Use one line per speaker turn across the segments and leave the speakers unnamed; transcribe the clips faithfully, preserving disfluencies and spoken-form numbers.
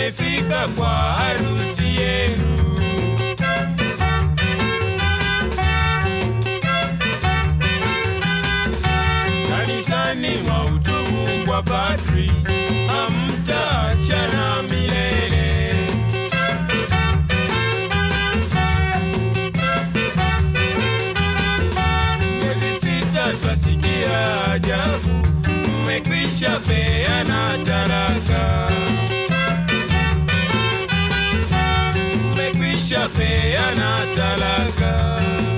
wamefika kwa harusi yenu. Kanisani mwahutubu kwa padri, hamtaachana milele. Miezi sita twasikia ajabu, mmekwisha peana talaka. Mmekwisha peana talaka.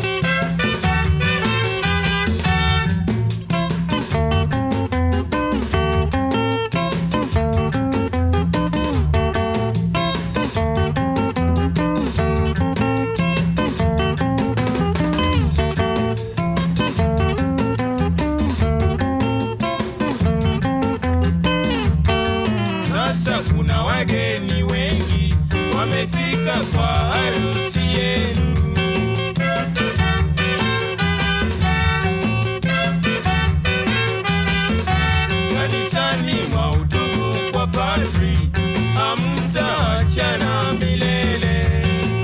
Sasa kuna wageni wengi wamefika kwa harusi yenu. Kanisani mwahutubu kwa padri, hamtaachana milele.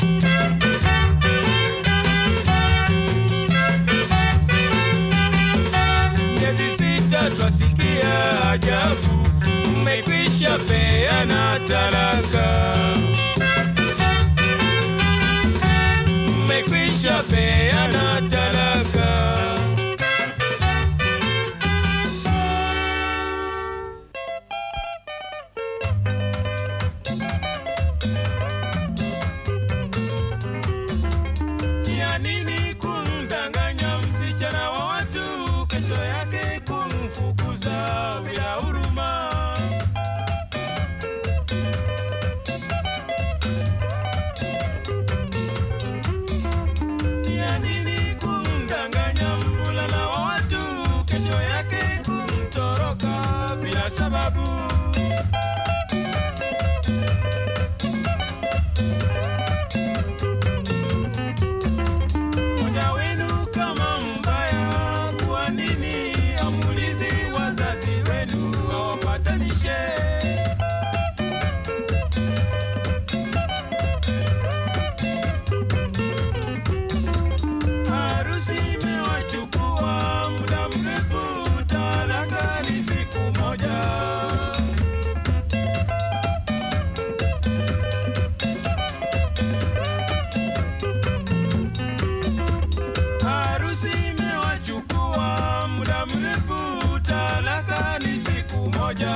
Miezi sita twasikia ajabu, mmekwisha peana talaka. Mmekwisha peana talaka. Ya nini kumdanganya msichana wa watu, kesho yake kumfukuza bila huruma? Ya nini kumdanganya mvulana wa watu, kesho yake kumtoroka bila sababu? Moja wenu kama mbaya, kwa nini amulizi wazazi wenu wawapatanishe? Harusi imewachukua muda mrefu, talaka ni siku moja. Harusi imewachukua muda mrefu, talaka ni siku moja.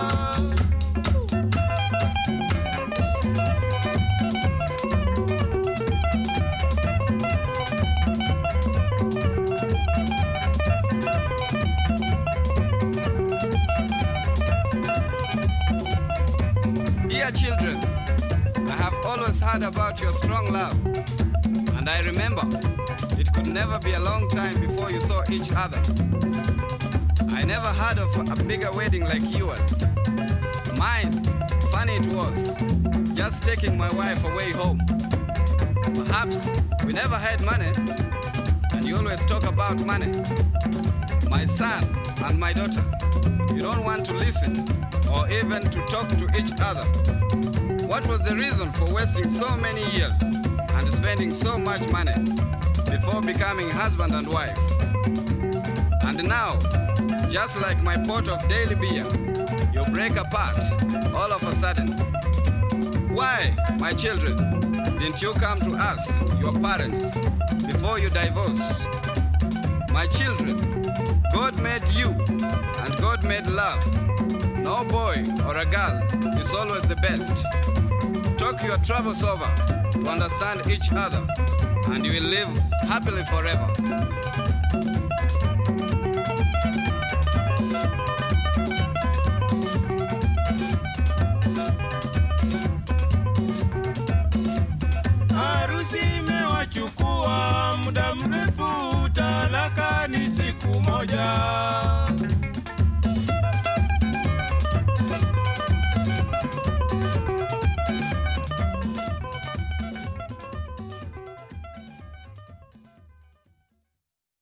Dear children, I have always heard about your strong love, and I remember it could never be a long time before you saw each other. I never heard of a bigger wedding like yours. Mine, funny it was, just taking my wife away home. Perhaps we never had money, and you always talk about money. My son and my daughter, you don't want to listen or even to talk to each other. What was the reason for wasting so many years and spending so much money before becoming husband and wife? And now, just like my pot of daily beer, you break apart all of a sudden. Why, my children, didn't you come to us, your parents, before you divorce? My children, God made you and God made love. No boy or a girl is always the best. Talk your troubles over to understand each other, and you will live happily forever.
Harusi imewachukua muda mrefu, talaka ni siku moja.